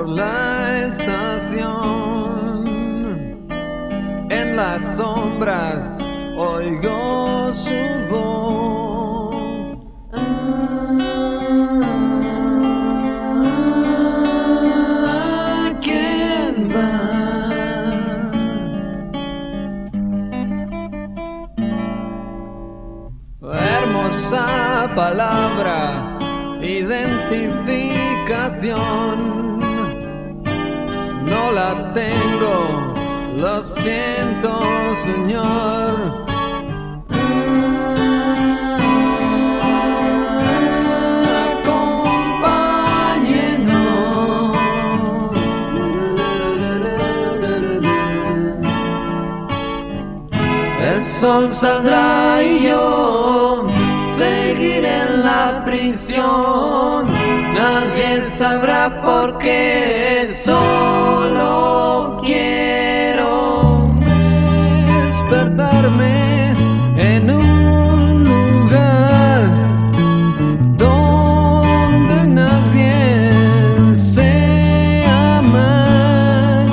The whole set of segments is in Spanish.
por la estación, en las sombras oigo su voz. ¿A quién va? Hermosa palabra, identificación, no la tengo, lo siento, Señor. Acompáñenos. El sol saldrá y yo seguiré en la prisión. Nadie sabrá por qué, solo quiero despertarme en un lugar donde nadie sea más,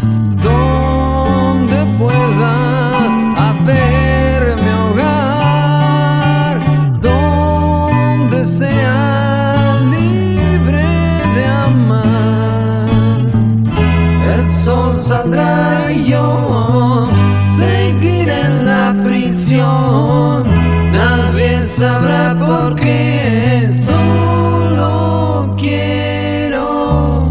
donde pueda hacer mi hogar, donde sea libre de amar. El sol saldrá y yo seguiré en la prisión. Nadie sabrá por qué, solo quiero.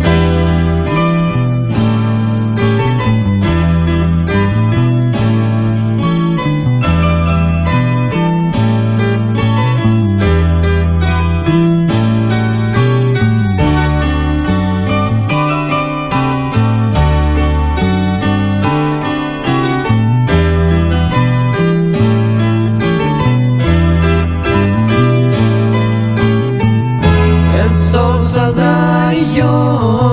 El sol saldrá y yo